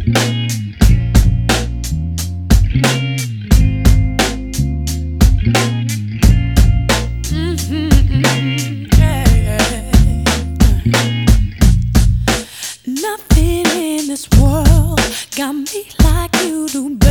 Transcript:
Nothing in this world got me like you do.